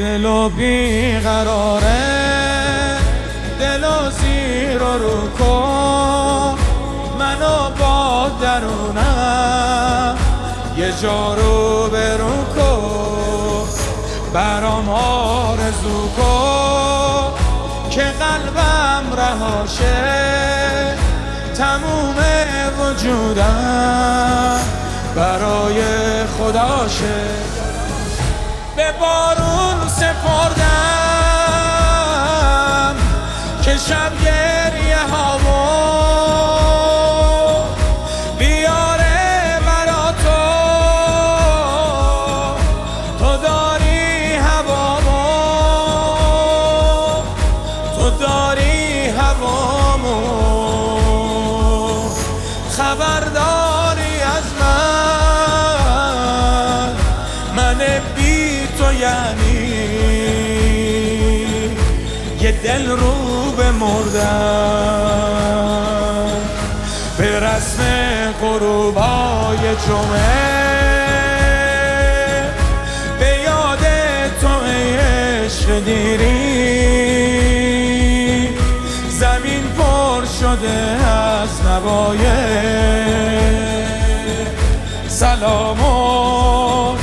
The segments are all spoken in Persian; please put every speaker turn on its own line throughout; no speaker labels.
دل و بیقراره، دل و زیر و رو کن، منو با درونم یه جا رو برو کن، برام آرزو کن که قلبم رهاشه، تموم وجودم برای خداشه. به بارون سپردم که شب گریه هامو بیاره برا تو داری هوامو، تو داری هوامو، خبرداری از من بی تو یعنی یه دل رو به مردن. به رسم غروبای جمعه به یاد تو ای عشق دیری، زمین پر شده از نوای سلامون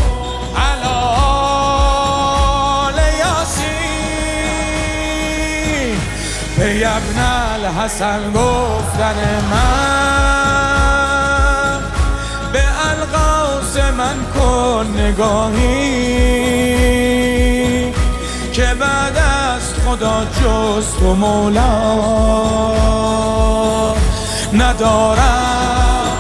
ای ابن الحسن گفتن من، به القاس من کن نگاهی که بعد از خدا جز تو مولا ندارم.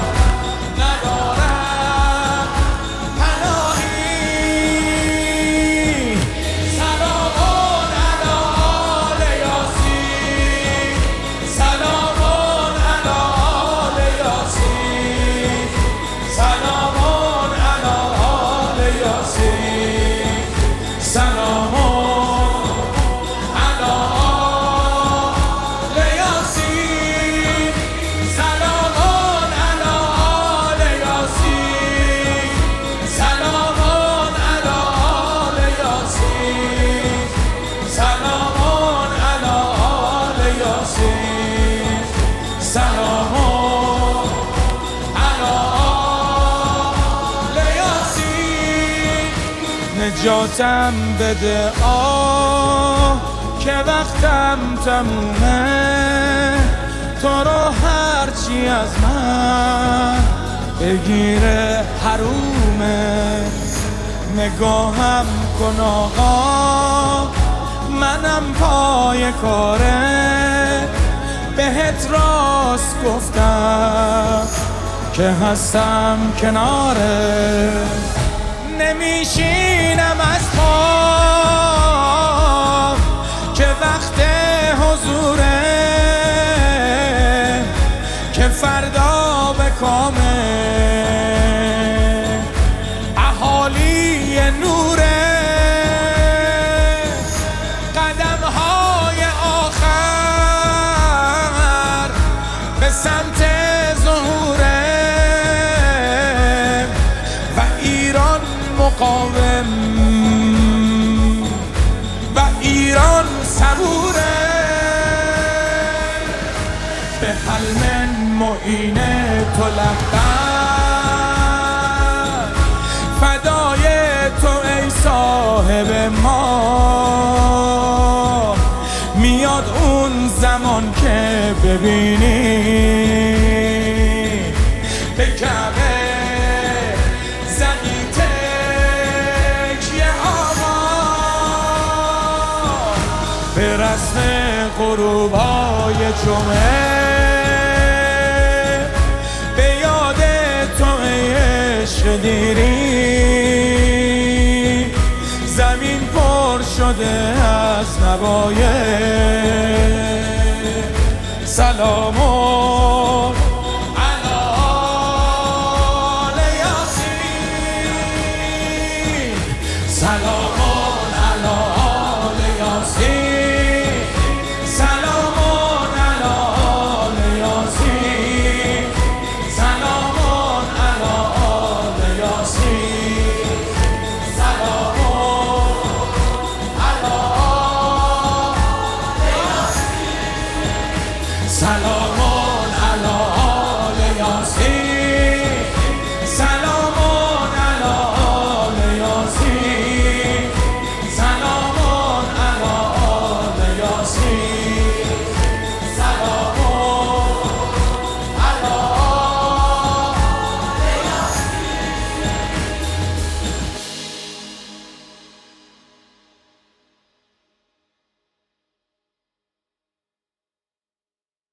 نجاتم بده که وقتم تمومه، تو رو هرچی از من بگیره حرومه. نگاهم کن آقا، منم پای کاره، بهت راست گفتم که هستم کناره. نمیشینم از خواب که وقت حضوره، که فردا به کامه اهالی نوره. قدم‌های آخر به سمت ظهوره و ایران مقاوم و ایران صبوره. به حلم معین تو لبم، فدای تو ای صاحب ما. میاد اون زمان که ببینی به کعبه به رسم غروبای جمعه به یاد تو ای عشق دیری، زمین پر شده از نوای سلامون